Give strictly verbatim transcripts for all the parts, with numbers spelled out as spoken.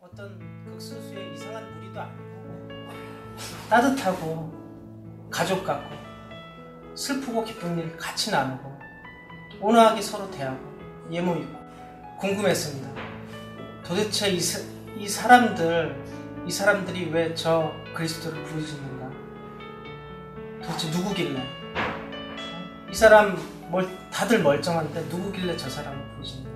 어떤 극소수의 이상한 무리도 아니고 따뜻하고 가족 같고 슬프고 기쁜 일 같이 나누고 온화하게 서로 대하고 예모 있고 궁금했습니다. 도대체 이, 사, 이 사람들 이 사람들이 왜 저 그리스도를 부르짖는가? 도대체 누구길래? 이 사람 멀, 다들 멀쩡한데 누구길래 저 사람을 부르짖는가?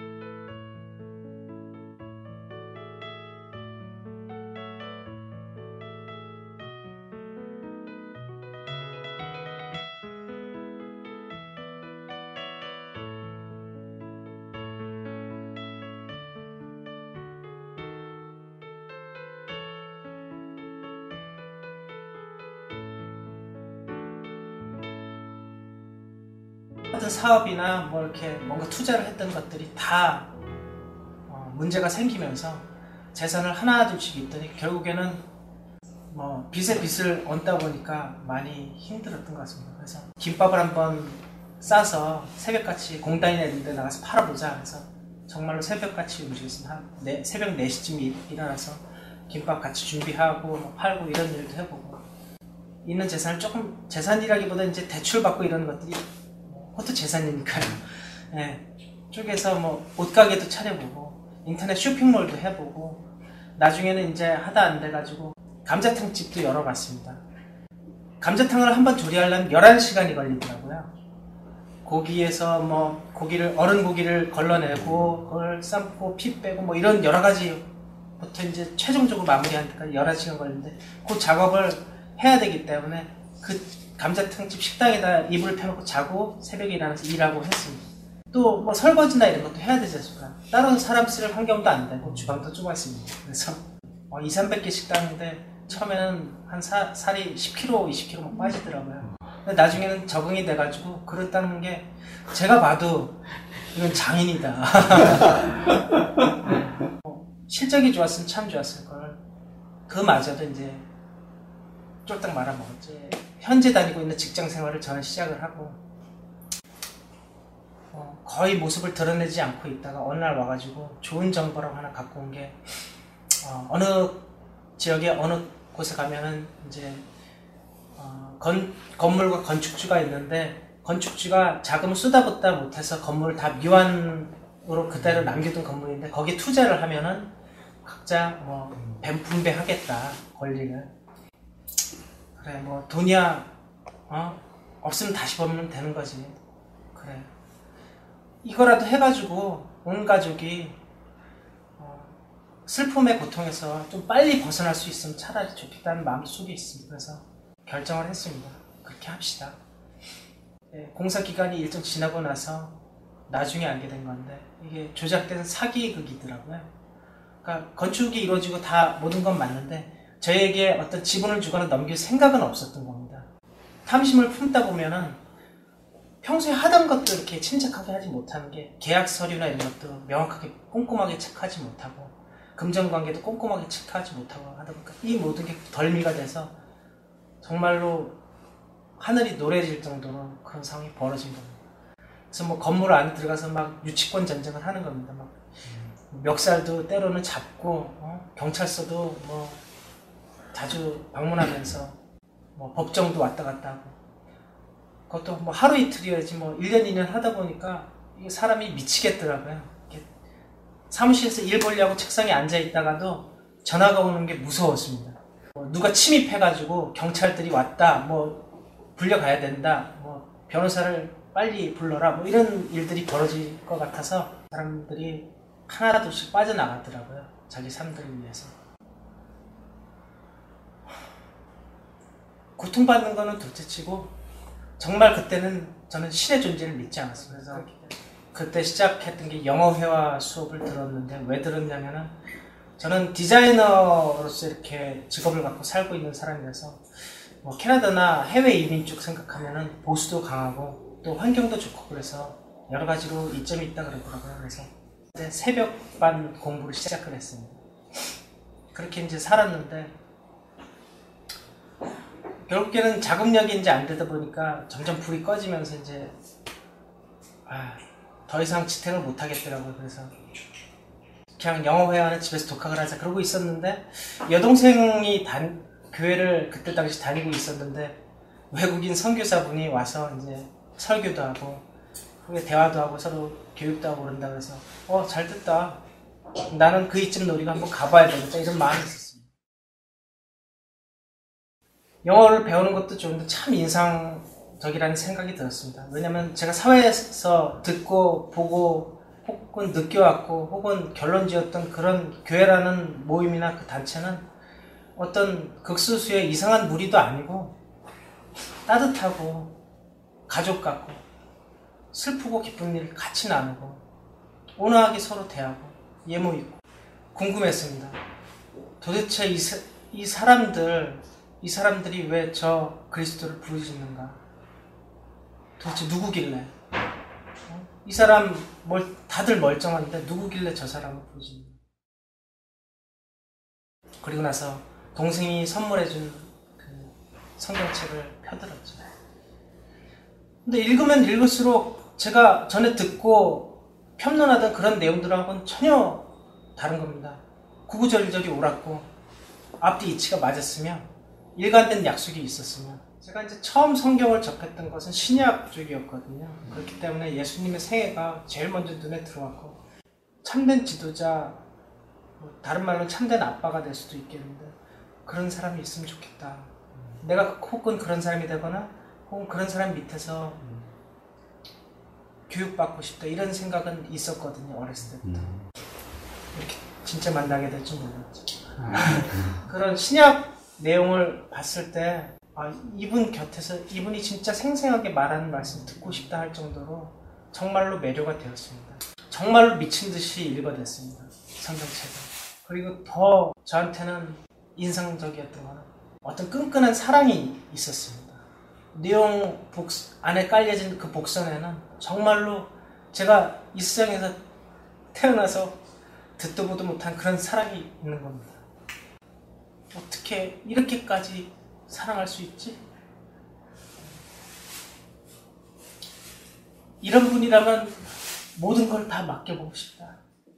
어떤 사업이나 뭐 이렇게 뭔가 투자를 했던 것들이 다 어 문제가 생기면서 재산을 하나 둘씩 있더니 결국에는 뭐 빚에 빚을 얹다 보니까 많이 힘들었던 것 같습니다. 그래서 김밥을 한번 싸서 새벽같이 공단이나 이런 데 나가서 팔아보자 해서 정말로 새벽같이 움직였습니다. 한 네, 새벽 네 시쯤 일어나서 김밥 같이 준비하고 뭐 팔고 이런 일도 해보고 있는 재산을 조금 재산이라기보다 이제 대출 받고 이런 것들이 그것도 재산이니까요. 네. 쪽에서 뭐 옷가게도 차려보고 인터넷 쇼핑몰도 해보고 나중에는 이제 하다 안 돼가지고 감자탕 집도 열어봤습니다. 감자탕을 한번 조리하려면 열한 시간이 걸리더라고요. 고기에서 뭐 고기를 어른 고기를 걸러내고 그걸 삶고 피 빼고 뭐 이런 여러 가지부터 이제 최종적으로 마무리하는 데까지 열한 시간 걸리는데 그 작업을 해야 되기 때문에 그 감자탕집 식당에다 이불을 펴놓고 자고 새벽에 일어나서 일하고 했습니다. 또 뭐 설거지나 이런 것도 해야 되지 않습니까? 다른 사람 쓸 환경도 안 되고 주방도 좁았습니다. 그래서 어, 이삼백 개 식당인데 처음에는 한 사, 살이 십 킬로그램, 이십 킬로그램 막 빠지더라고요. 근데 나중에는 적응이 돼가지고 그렇다는 게 제가 봐도 이건 장인이다. 어, 실적이 좋았으면 참 좋았을 걸. 그마저도 이제 쫄딱 말아먹었지. 현재 다니고 있는 직장 생활을 저는 시작을 하고 어, 거의 모습을 드러내지 않고 있다가 어느 날 와가지고 좋은 정보라고 하나 갖고 온 게 어, 어느 지역에 어느 곳에 가면은 이제 어, 건, 건물과 건축주가 있는데 건축주가 자금을 쏟아붓다 못해서 건물을 다 미완으로 그대로 남겨둔 건물인데 거기에 투자를 하면은 각자 뭐 분배하겠다 권리를. 그래 뭐 돈이야 어? 없으면 다시 벌면 되는 거지. 그래 이거라도 해가지고 온 가족이 어, 슬픔의 고통에서 좀 빨리 벗어날 수 있으면 차라리 좋겠다는 마음속에 있습니다. 그래서 결정을 했습니다. 그렇게 합시다. 네, 공사 기간이 일정 지나고 나서 나중에 알게 된 건데 이게 조작된 사기극이더라고요. 그러니까 건축이 이루어지고 다 모든 건 맞는데 저에게 어떤 지분을 주거나 넘길 생각은 없었던 겁니다. 탐심을 품다 보면은 평소에 하던 것도 이렇게 침착하게 하지 못하는 게 계약 서류나 이런 것도 명확하게 꼼꼼하게 체크하지 못하고 금전관계도 꼼꼼하게 체크하지 못하고 하다 보니까 이 모든 게 덜미가 돼서 정말로 하늘이 노래질 정도로 그런 상황이 벌어진 겁니다. 그래서 뭐 건물 안에 들어가서 막 유치권 전쟁을 하는 겁니다. 막 멱살도 때로는 잡고 어? 경찰서도 뭐 자주 방문하면서 뭐 법정도 왔다 갔다 하고 그것도 뭐 하루 이틀이어야지 뭐 일 년 이 년 하다 보니까 이게 사람이 미치겠더라고요. 이렇게 사무실에서 일 보려고 책상에 앉아 있다가도 전화가 오는 게 무서웠습니다. 뭐 누가 침입해가지고 경찰들이 왔다 뭐 불려가야 된다 뭐 변호사를 빨리 불러라 뭐 이런 일들이 벌어질 것 같아서 사람들이 하나둘씩 빠져나가더라고요. 자기 삶들을 위해서. 고통받는 거는 둘째치고 정말 그때는 저는 신의 존재를 믿지 않았습니다. 그래서 그때 시작했던 게 영어회화 수업을 들었는데 왜 들었냐면은 저는 디자이너로서 이렇게 직업을 갖고 살고 있는 사람이라서 뭐 캐나다나 해외 이민 쪽 생각하면은 보수도 강하고 또 환경도 좋고 그래서 여러 가지로 이점이 있다 그러더라고요. 그래서 그때 새벽반 공부를 시작을 했습니다. 그렇게 이제 살았는데 결국에는 자금력이 이제 안 되다 보니까 점점 불이 꺼지면서 이제 아, 더 이상 지탱을 못 하겠더라고요. 그래서 그냥 영어 회화는 집에서 독학을 하자 그러고 있었는데 여동생이 단, 교회를 그때 당시 다니고 있었는데 외국인 선교사분이 와서 이제 설교도 하고 그게 대화도 하고 서로 교육도 하고 그런다 그래서 어 잘 됐다. 나는 그 이쯤 우리가 한번 가봐야 되겠다 이런 마음이 있었습니다. 영어를 배우는 것도 좋은데 참 인상적이라는 생각이 들었습니다. 왜냐하면 제가 사회에서 듣고 보고 혹은 느껴왔고 혹은 결론지었던 그런 교회라는 모임이나 그 단체는 어떤 극소수의 이상한 무리도 아니고 따뜻하고 가족 같고 슬프고 기쁜 일 같이 나누고 온화하게 서로 대하고 예모 있고 궁금했습니다. 도대체 이, 사, 이 사람들 이 사람들이 왜 저 그리스도를 부르짖는가? 도대체 누구길래? 이 사람 멀, 다들 멀쩡한데 누구길래 저 사람을 부르짖는가? 그리고 나서 동생이 선물해준 그 성경책을 펴들었죠. 근데 읽으면 읽을수록 제가 전에 듣고 평론하던 그런 내용들하고는 전혀 다른 겁니다. 구구절절이 옳았고 앞뒤 이치가 맞았으며 일관된 약속이 있었으며 제가 이제 처음 성경을 접했던 것은 신약 쪽이었거든요. 그렇기 때문에 예수님의 생애가 제일 먼저 눈에 들어왔고 참된 지도자, 뭐 다른 말로 참된 아빠가 될 수도 있겠는데 그런 사람이 있으면 좋겠다. 내가 혹은 그런 사람이 되거나 혹은 그런 사람 밑에서 교육받고 싶다 이런 생각은 있었거든요. 어렸을 때부터. 이렇게 진짜 만나게 될 줄 몰랐죠. 그런 신약 내용을 봤을 때 아, 이분 곁에서 이분이 진짜 생생하게 말하는 말씀 듣고 싶다 할 정도로 정말로 매료가 되었습니다. 정말로 미친 듯이 읽어댔습니다. 성경책을. 그리고 더 저한테는 인상적이었던 거는 어떤 끈끈한 사랑이 있었습니다. 내용 복, 안에 깔려진 그 복선에는 정말로 제가 이 세상에서 태어나서 듣도 보도 못한 그런 사랑이 있는 겁니다. 어떻게 이렇게까지 사랑할 수 있지? 이런 분이라면 모든 걸 다 맡겨보고 싶다.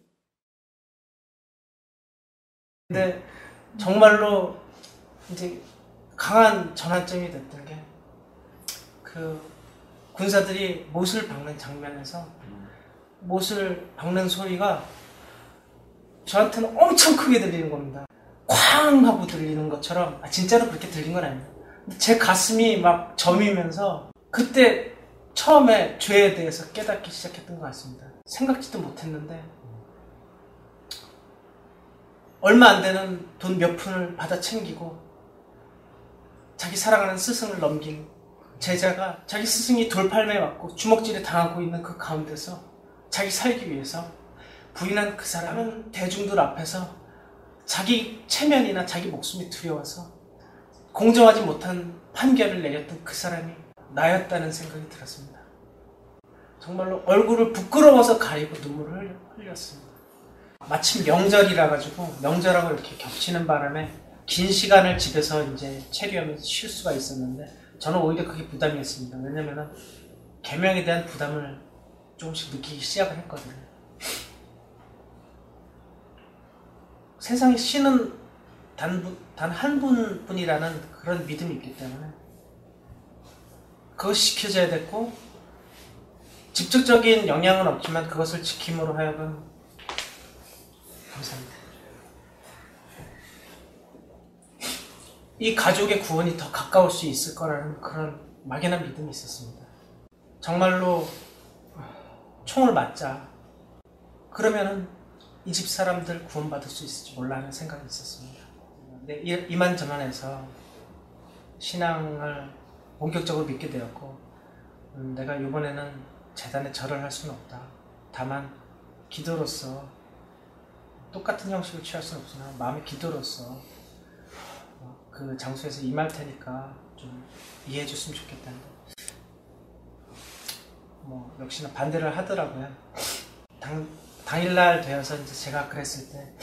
근데 정말로 이제 강한 전환점이 됐던 게 그 군사들이 못을 박는 장면에서 못을 박는 소리가 저한테는 엄청 크게 들리는 겁니다. 쾅 하고 들리는 것처럼 아, 진짜로 그렇게 들린 건 아니에요. 제 가슴이 막 저미면서 그때 처음에 죄에 대해서 깨닫기 시작했던 것 같습니다. 생각지도 못했는데 얼마 안 되는 돈 몇 푼을 받아 챙기고 자기 사랑하는 스승을 넘긴 제자가 자기 스승이 돌팔매에 맞고 주먹질에 당하고 있는 그 가운데서 자기 살기 위해서 부인한 그 사람은 대중들 앞에서 자기 체면이나 자기 목숨이 두려워서 공정하지 못한 판결을 내렸던 그 사람이 나였다는 생각이 들었습니다. 정말로 얼굴을 부끄러워서 가리고 눈물을 흘렸습니다. 마침 명절이라 가지고 명절하고 이렇게 겹치는 바람에 긴 시간을 집에서 이제 체류하면서 쉴 수가 있었는데 저는 오히려 그게 부담이었습니다. 왜냐면은 계명에 대한 부담을 조금씩 느끼기 시작을 했거든요. 세상에 신은 단, 단 한 분뿐이라는 그런 믿음이 있기 때문에 그것이 지켜져야 됐고 직접적인 영향은 없지만 그것을 지킴으로 하여금 감사합니다. 이 가족의 구원이 더 가까울 수 있을 거라는 그런 막연한 믿음이 있었습니다. 정말로 총을 맞자 그러면은 이 집 사람들 구원받을 수 있을지 몰라 하는 생각이 있었습니다. 근데 이만저만해서 신앙을 본격적으로 믿게 되었고 음, 내가 이번에는 재단에 절을 할 수는 없다. 다만 기도로서 똑같은 형식을 취할 수는 없으나 마음의 기도로서 그 장소에서 임할 테니까 좀 이해해 줬으면 좋겠다는데 뭐 역시나 반대를 하더라고요. 당, 당일날 되어서 이제 제가 그랬을 때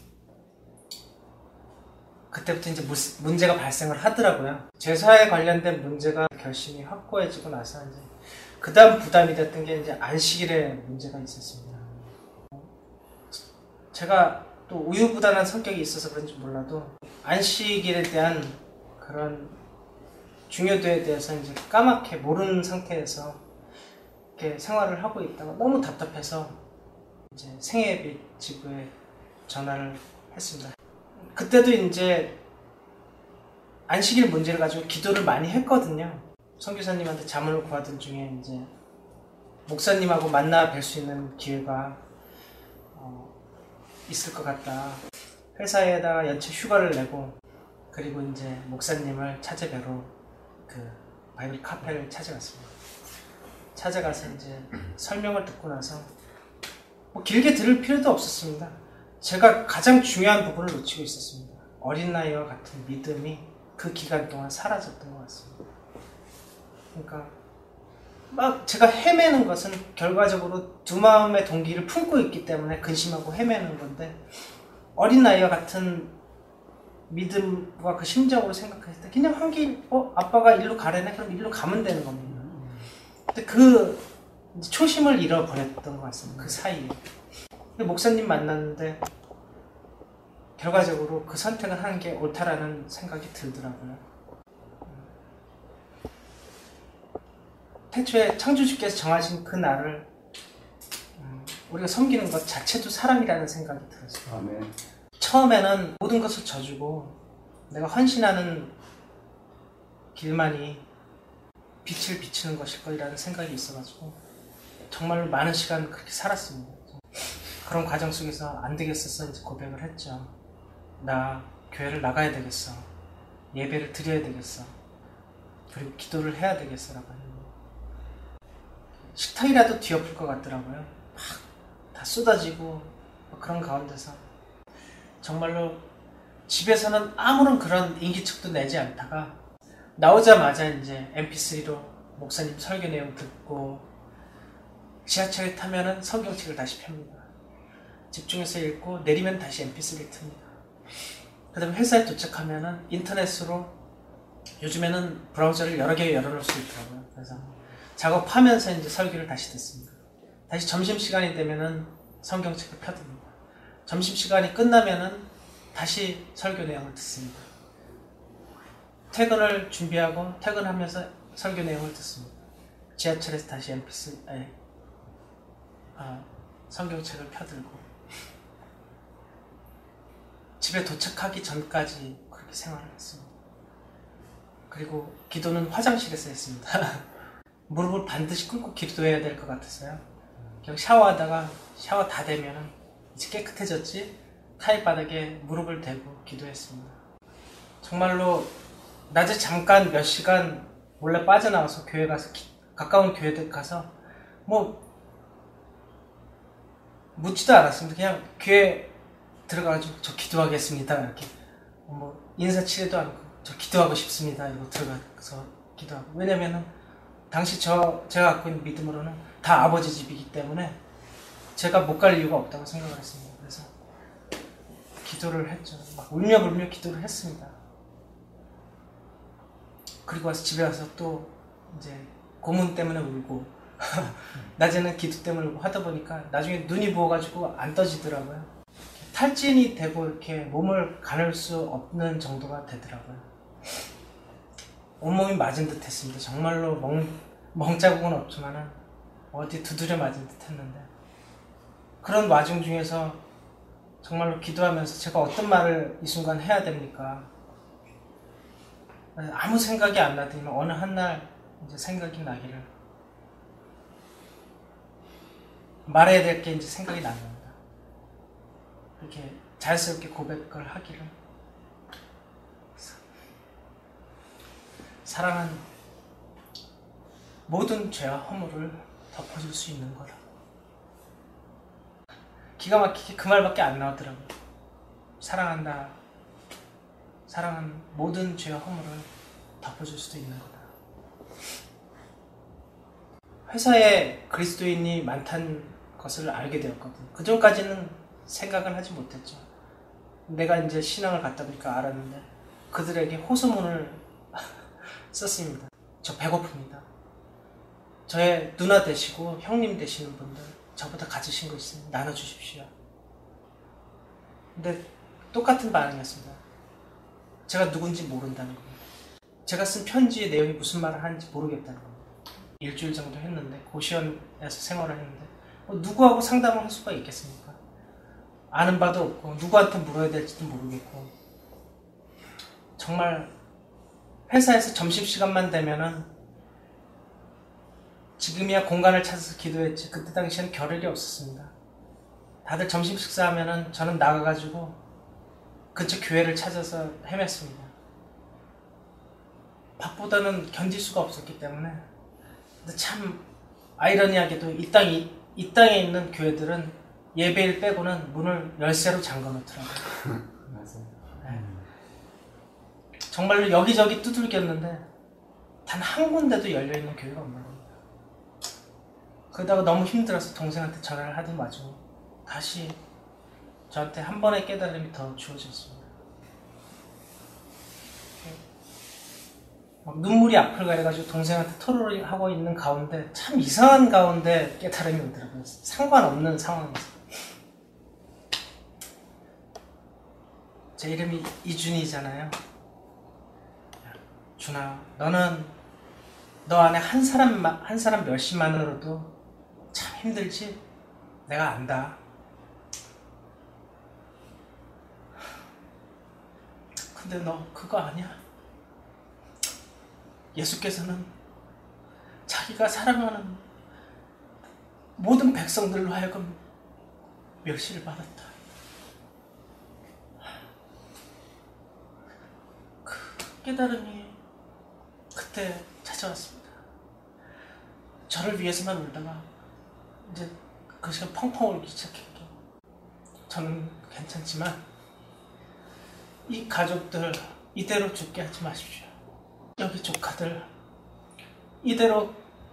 그때부터 이제 무, 문제가 발생을 하더라고요. 제사에 관련된 문제가 결심이 확고해지고 나서 이제 그 다음 부담이 됐던 게 이제 안식일에 문제가 있었습니다. 제가 또 우유부단한 성격이 있어서 그런지 몰라도 안식일에 대한 그런 중요도에 대해서 이제 까맣게 모르는 상태에서 이렇게 생활을 하고 있다가 너무 답답해서 이제 생애예배 지부에 전화를 했습니다. 그때도 이제 안식일 문제를 가지고 기도를 많이 했거든요. 선교사님한테 자문을 구하던 중에 이제 목사님하고 만나 뵐 수 있는 기회가 어, 있을 것 같다. 회사에다가 연체 휴가를 내고 그리고 이제 목사님을 찾아뵈러 그 바이블 카페를 찾아갔습니다. 찾아가서 이제 설명을 듣고 나서 뭐 길게 들을 필요도 없었습니다. 제가 가장 중요한 부분을 놓치고 있었습니다. 어린 나이와 같은 믿음이 그 기간 동안 사라졌던 것 같습니다. 그러니까 막 제가 헤매는 것은 결과적으로 두 마음의 동기를 품고 있기 때문에 근심하고 헤매는 건데 어린 나이와 같은 믿음과 그 심정으로 생각했을 때 그냥 한 길, 어? 아빠가 일로 가래네? 그럼 일로 가면 되는 겁니다. 근데 그 초심을 잃어버렸던 것 같습니다. 그 사이에. 근데 목사님 만났는데 결과적으로 그 선택을 하는 게 옳다라는 생각이 들더라고요. 태초에 창조주께서 정하신 그 날을 우리가 섬기는 것 자체도 사랑이라는 생각이 들었어요. 아멘. 처음에는 모든 것을 져주고 내가 헌신하는 길만이 빛을 비추는 것일 거라는 생각이 있어가지고 정말로 많은 시간 그렇게 살았습니다. 그런 과정 속에서 안 되겠어서 이제 고백을 했죠. 나 교회를 나가야 되겠어. 예배를 드려야 되겠어. 그리고 기도를 해야 되겠어라고 했는데 식탁이라도 뒤엎을 것 같더라고요. 막 다 쏟아지고 그런 가운데서 정말로 집에서는 아무런 그런 인기척도 내지 않다가 나오자마자 이제 엠피쓰리로 목사님 설교 내용 듣고 지하철에 타면은 성경책을 다시 펴니다. 집중해서 읽고 내리면 다시 엠피쓰리를 틉니다. 그 다음에 회사에 도착하면은 인터넷으로 요즘에는 브라우저를 여러 개 열어놓을 수 있더라고요. 그래서 작업하면서 이제 설교를 다시 듣습니다. 다시 점심시간이 되면은 성경책을 펴듭니다. 점심시간이 끝나면은 다시 설교 내용을 듣습니다. 퇴근을 준비하고 퇴근하면서 설교 내용을 듣습니다. 지하철에서 다시 엠피쓰리, 아니, 아, 성경책을 펴들고 집에 도착하기 전까지 그렇게 생활을 했습니다. 그리고 기도는 화장실에서 했습니다. 무릎을 반드시 꿇고 기도해야 될 것 같았어요. 그냥 샤워하다가 샤워 다 되면 이제 깨끗해졌지? 타일 바닥에 무릎을 대고 기도했습니다. 정말로 낮에 잠깐 몇 시간 몰래 빠져나와서 교회 가서 기, 가까운 교회들 가서 뭐 묻지도 않았습니다. 그냥 교회 들어가가지고 저 기도하겠습니다 이렇게 뭐 인사치레도 않고 저 기도하고 싶습니다 이러고 들어가서 기도하고. 왜냐면은 당시 저 제가 갖고 있는 믿음으로는 다 아버지 집이기 때문에 제가 못 갈 이유가 없다고 생각을 했습니다. 그래서 기도를 했죠. 막 울며 불며 기도를 했습니다. 그리고 와서 집에 와서 또 이제 고문 때문에 울고 낮에는 기도 때문에 울고 하다 보니까 나중에 눈이 부어가지고 안 떠지더라고요. 탈진이 되고 이렇게 몸을 가눌 수 없는 정도가 되더라고요. 온몸이 맞은 듯 했습니다. 정말로 멍, 멍자국은 없지만은 어디 두드려 맞은 듯 했는데 그런 와중 중에서 정말로 기도하면서 제가 어떤 말을 이 순간 해야 됩니까? 아무 생각이 안 나더니만 어느 한날 이제 생각이 나기를 말해야 될 게 이제 생각이 납니다. 이렇게 자연스럽게 고백을 하기를 사랑은 모든 죄와 허물을 덮어줄 수 있는 거다. 기가 막히게 그 말밖에 안 나오더라고요. 사랑한다. 사랑은 모든 죄와 허물을 덮어줄 수도 있는 거다. 회사에 그리스도인이 많다는 것을 알게 되었거든요. 그 전까지는 생각을 하지 못했죠. 내가 이제 신앙을 갖다 보니까 알았는데 그들에게 호소문을 썼습니다. 저 배고픕니다. 저의 누나 되시고 형님 되시는 분들 저보다 가지신 거 있으면 나눠주십시오. 근데 똑같은 반응이었습니다. 제가 누군지 모른다는 겁니다. 제가 쓴 편지의 내용이 무슨 말을 하는지 모르겠다는 겁니다. 일주일 정도 했는데, 고시원에서 생활을 했는데 뭐 누구하고 상담을 할 수가 있겠습니까? 아는 바도 없고 누구한테 물어야 될지도 모르겠고, 정말 회사에서 점심시간만 되면은 지금이야 공간을 찾아서 기도했지, 그때 당시엔 겨를이 없었습니다. 다들 점심 식사하면은 저는 나가가지고 근처 교회를 찾아서 헤맸습니다. 밥보다는 견딜 수가 없었기 때문에. 근데 참 아이러니하게도 이 땅이, 이 땅에 있는 교회들은 예배일 빼고는 문을 열쇠로 잠궈 놓더라고요. 맞아요. 네. 정말로 여기저기 두들겼는데 단 한 군데도 열려있는 교회가 없는 겁니다. 그러다가 너무 힘들어서 동생한테 전화를 하던 와중에 다시 저한테 한 번의 깨달음이 더 주어졌습니다. 막 눈물이 앞을 가려가지고 동생한테 토로를 하고 있는 가운데, 참 이상한 가운데 깨달음이 오더라고요. 상관없는 상황에서. 제 이름이 이준이잖아요. 준아, 너는 너 안에 한 사람, 한 사람 몇십만으로도 참 힘들지? 내가 안다. 근데 너 그거 아니야? 예수께서는 자기가 사랑하는 모든 백성들로 하여금 멸시를 받았다. 그 깨달음이 그때 찾아왔습니다. 저를 위해서만 울다가 이제 그 시간 펑펑 울기 시작했죠. 저는 괜찮지만 이 가족들 이대로 죽게 하지 마십시오. 여기 조카들 이대로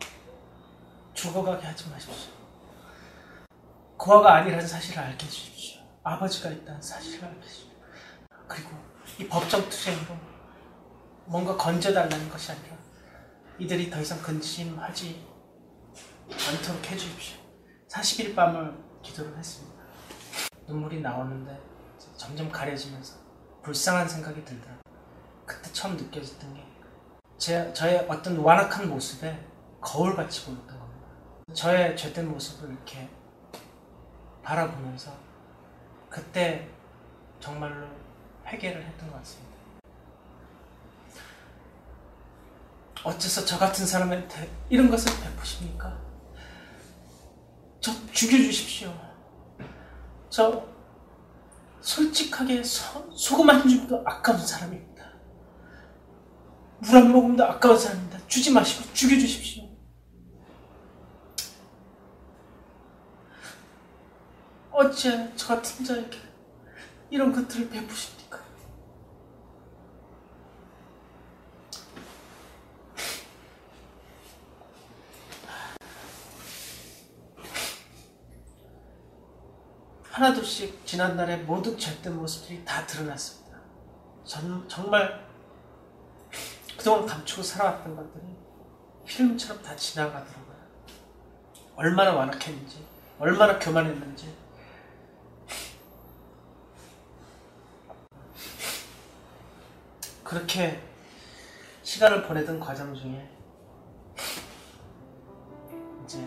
죽어가게 하지 마십시오. 고아가 아니라는 사실을 알게 해주십시오. 아버지가 있다는 사실을 알게 해주십시오. 그리고 이 법정투쟁으로 뭔가 건져달라는 것이 아니라 이들이 더 이상 근심하지 않도록 해주십시오. 사십 일 밤을 기도를 했습니다. 눈물이 나오는데 점점 가려지면서 불쌍한 생각이 들더라고요. 그때 처음 느껴졌던 게 제, 저의 어떤 완악한 모습에 거울같이 보였던 겁니다. 저의 죄된 모습을 이렇게 바라보면서 그때 정말로 회개를 했던 것 같습니다. 어째서 저 같은 사람한테 이런 것을 베푸십니까? 저 죽여주십시오. 저 솔직하게 소, 소금 한 줌도 아까운 사람입니다. 물 한 모금도 아까운 사람입니다. 주지 마시고 죽여주십시오. 어째 저 같은 자에게 이런 것들을 베푸십니까? 하나둘씩 지난날의 모든 죄된 모습들이 다 드러났습니다. 저는 정말 그동안 감추고 살아왔던 것들이 필름처럼 다 지나가더라고요. 얼마나 완악했는지, 얼마나 교만했는지. 그렇게 시간을 보내던 과정 중에 이제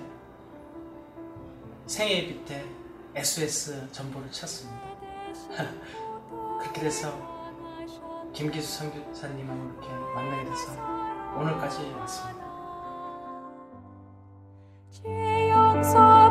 생애 예비 때 에스오에스 전보를 쳤습니다. 그렇게 돼서 김기수 선교사님하고 이렇게 만나게 돼서 오늘까지 왔습니다.